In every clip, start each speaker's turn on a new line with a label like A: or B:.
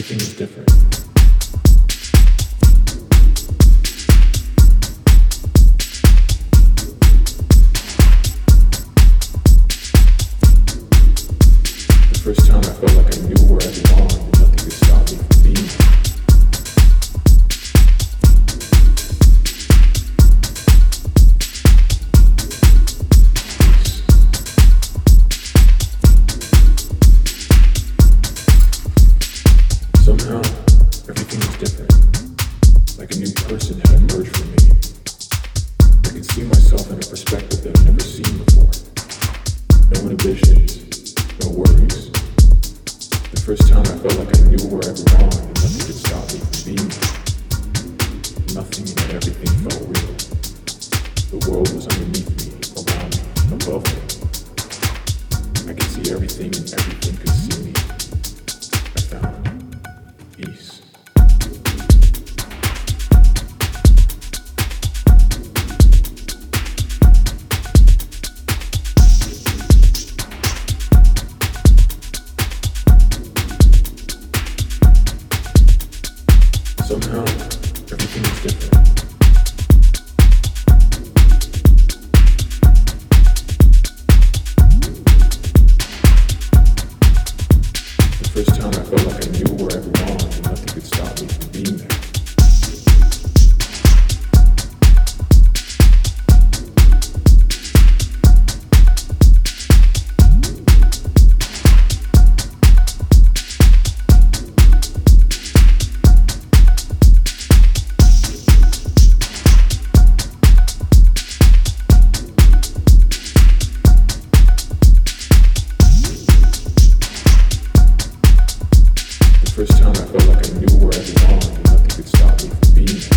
A: everything is different. The first time I felt like I knew where I belonged and nothing could stop me from being there. Somehow, everything was different. Like a new person had emerged from me. I could see myself in a perspective that I've never seen before. No inhibitions, no worries. The first time I felt like I knew where I belonged and nothing could stop me from being there. Nothing and everything felt real. The world was underneath me, around me, above me. I could see everything and everything could see me. I found peace. Somehow, everything is different. The first time I felt like I knew where I belonged and nothing could stop me from being there. The first time I felt like I knew where I belonged and nothing could stop me from being there.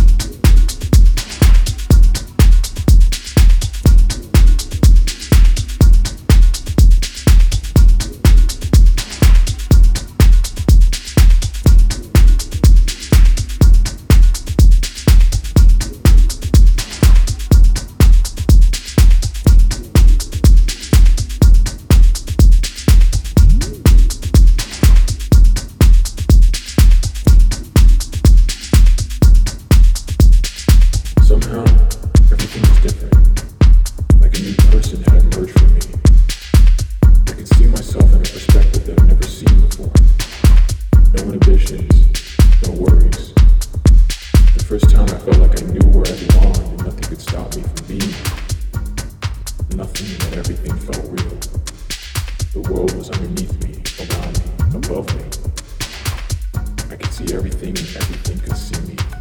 A: Somehow, everything was different. Like a new person had emerged from me. I could see myself in a perspective that I've never seen before. No inhibitions, no worries. The first time I felt like I knew where I belonged and nothing could stop me from being there. Nothing and everything felt real. The world was underneath me, around me, above me. I could see everything and everything could see me.